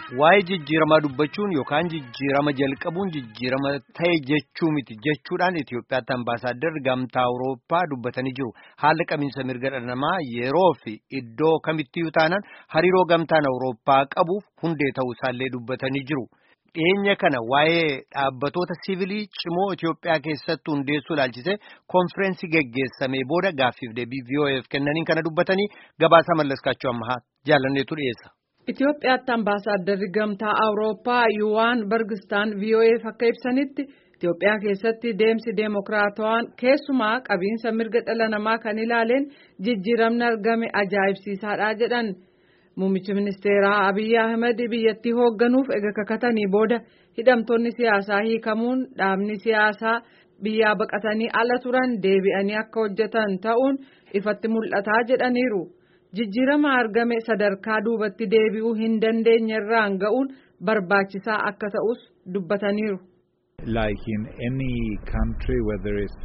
Waa'ee jijjiiramaa dubbachuun yookaan jijjiirama jalqabuun jijjiirama ta'e jechuu miti jechuudhaan Itoophiyaatti ambaasaadarri gamtaa Awurooppaa dubbatanii jiru. Haalli qabiinsa mirga dhala namaa yeroo fi iddoo kamittiyyuu taanaan hariiroo gamtaan Awurooppaa qabuuf hundee ta'uu isaallee dubbatanii jiru. Dhiyeenya kana waa'ee dhaabbatoota siviilii cimoo Itoophiyaa keessatti hundeessuu ilaalchisee konfireensi geggeessamee booda gaaffiif deebii VOA'f kennaniin kana dubbatanii gabaasa mallaskaachuu ammaa jaalanneetu dhiyeessa. Itoophiyaatti ambaasaadarri gamtaa Awurooppaa Yuwaan Bargistaan VOA'f akka ibsanitti Itoophiyaa keessatti deemsi deemokiraatawaan keessumaa qabiinsa mirga dhala namaa kan ilaaleen jijjiiramni argame ajaa'ibsiisaadha jedhan. Muummichi ministeeraa Abiy Ahmed biyyattii hoogganuuf ega kakatanii booda hidhamtoonni siyaasaa hiikamuun dhaabni siyaasaa biyyaa baqatanii ala turan deebi'anii akka hojjetan ta'uun ifatti mul'ataa jedhaniiru. Jijjiirama argame sadarkaa duubatti deebi'uu hin dandeenyerraan ga'uun barbaachisaa akka ta'us dubbataniiru. Like in any country, whether it's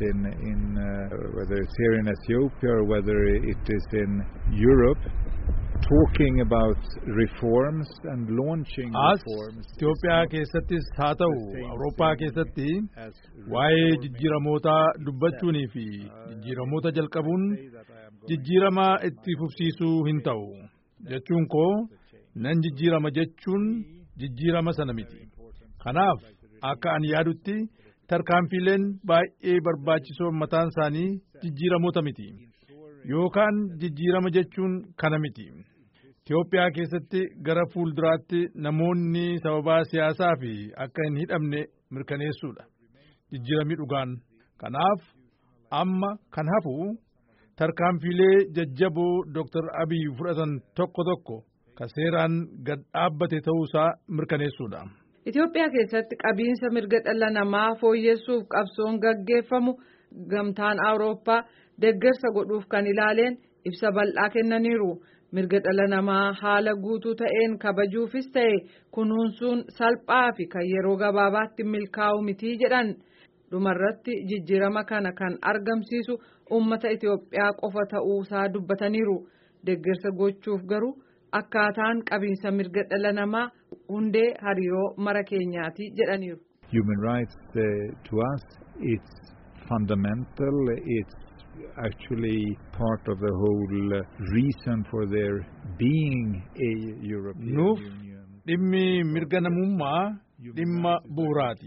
whether it's here in Ethiopia or whether it is in Europe, talking about reforms and launching reforms. Itoophiyaa keessattis haa ta'u Awurooppaa keessatti waa'ee jijjiiramoota dubbachuunii fi jijjiiramoota jalqabuun jijjiirama itti fufsiisuu hin ta'u jechuun koo nan jijjiirama jechuun jijjiirama sana miti. Kanaaf akka ani yaadutti tarkaanfiileen baay'ee barbaachisoo mataan isaanii jijjiiramoota miti yookaan jijjiirama jechuun kana miti. Itoophiyaa keessatti gara fuulduraatti namoonni sababaa siyaasaa fi akka hin hidhamne mirkaneessuudha jijjiiramni dhugaan. Kanaaf amma kan hafu tarkaanfiilee jajjaboo Dr. Abiy fudhatan tokko ka seeraan gad dhaabbate ta'uusaa mirkaneessuudha. Itoophiyaa keessatti qabiinsa mirga dhala namaa fooyyessuuf qabsoon gaggeeffamu gamtaan Awurooppaa deeggarsa godhuuf kan ilaaleen ibsa bal'aa kennaniiru. Mirga dhala namaa haala guutuu ta'een kabajuufis ta'e kunuunsuun salphaa fi kan yeroo gabaabaatti milkaa'u miti jedhan. Dhumarratti jijjiirama kana kan argamsiisu uummata Itoophiyaa qofa ta'uusaa dubbataniiru. Deeggarsa gochuuf garuu akkaataan qabiinsa mirga dhala namaa hundee hariiroo mara keenyaati jedhaniiru. Human rights to us it's fundamental. It's actually part of the whole reason for their being a European Union. Dhimmi mirga namummaa dhimma bu'uuraati.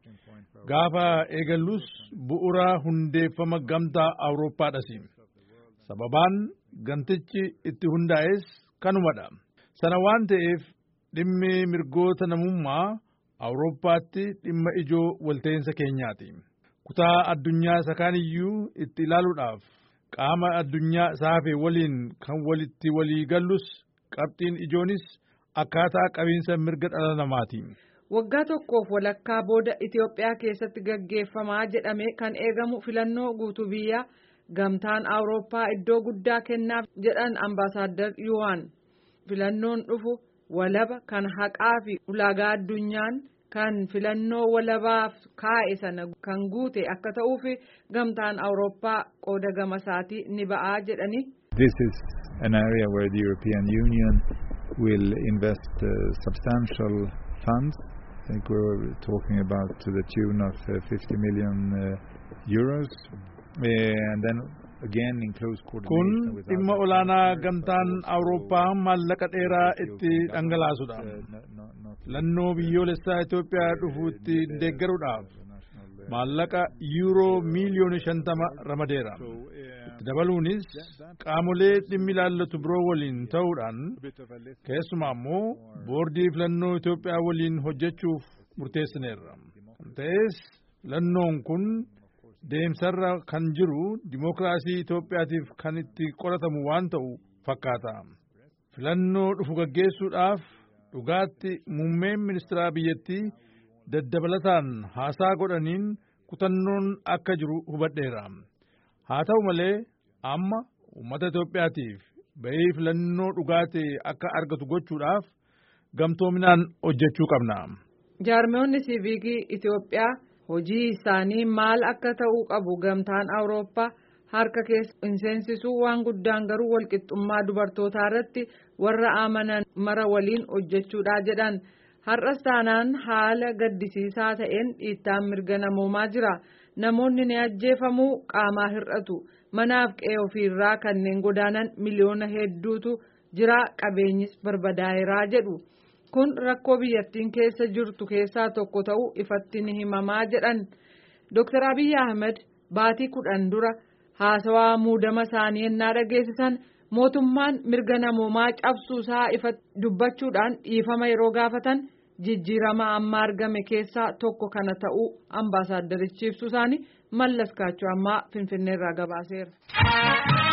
Gaafa eegallus bu'uura hundeeffama gamtaa Awurooppaadhas. Sababaan gamtichi itti hundaa'es kanumadha. Sana waan ta'eef dhimmi mirgoota namummaa Awurooppaatti dhimma ijoo walta'iinsa keenyaati. Kutaa addunyaa isa kaaniyyuu itti ilaaluudhaaf qaama addunyaa saafe waliin kan walitti walii gallus qabxiin ijoonis akkaataa qabiinsa mirga dhala namaati. Waggaa tokkoof walakkaa booda Itoophiyaa keessatti gaggeeffamaa jedhamee kan eegamu filannoo guutuu biyyaa gamtaan Awurooppaa iddoo guddaa kennaaf jedhan ambaasaaddar Yuwaan. Filannoon dhufu walaba kan haqaa fi ulaagaa addunyaan kan filannoo walabaaf kaa'e sana kan guute akka ta'uuf gamtaan Awurooppaa qooda gama isaatii ni ba'aa jedhani. This is an area where the European Union will invest substantial funds. I think we're talking about to the tune of 50 million euros. And then again in close coordination with dhimma olaanaa gamtaan Awurooppaa maallaqa dheeraa itti dhangalaasudha. Filannoo biyyoolessaa Itoophiyaa dhufuutti deeggaruudhaaf maallaqa yuuroo miiliyoona 50 ramadeera. Itti dabaluunis qaamolee dhimmi ilaallatu biroo waliin ta'uudhaan keessumaa immoo boordii filannoo Itoophiyaa waliin hojjechuuf murteessineerra. Kan ta'es filannoon kun deemsarra kan jiru dimookiraasii Itoophiyaatiif kan itti qoratamu waan ta'u fakkaata. Filannoo dhufu gaggeessuudhaaf dhugaatti muummeen ministeeraa biyyattii daddabalataan haasaa godhaniin kutannoon akka jiru hubadheera. Haa ta'u malee amma uummata Itoophiyaatiif bahii filannoo dhugaatee akka argatu gochuudhaaf gamtoominaan hojjechuu qabna. Jaarmiyoonni siiviikii Itoophiyaa hojii isaanii maal akka ta'uu qabu gamtaan Awurooppaa harka keessa hin seensisuu waan guddaan garuu walqixxummaa dubartootaa irratti warra amanan mara waliin hojjechuudha jedhan. Har'as taanaan haala gaddisiisaa ta'een dhiittaan mirga namoomaa jira. Namoonni ni ajjeefamuu, qaamaa hir'atu. Manaaf qe'ee ofiirraa kanneen godaanan miliyoona hedduutu jira, qabeenyis barbadaa'eeraa jedhu. Kun rakkoo biyyattiin keessa jirtu keessaa tokko ta'uu ifatti ni himamaa jedhan. Dr. Abiy Ahmed baatii 10 dura haasawaa muudama isaanii ennaa dhageessisan mootummaan mirga namoomaa cabsuusaa ifatti dubbachuudhaan dhiifama yeroo gaafatan jijjiirama amma argame keessaa tokko kana ta'uu ambaasaaddarichi ibsu isaanii Mallas Kaachoo ammaa Finfinneerraa gabaaseera.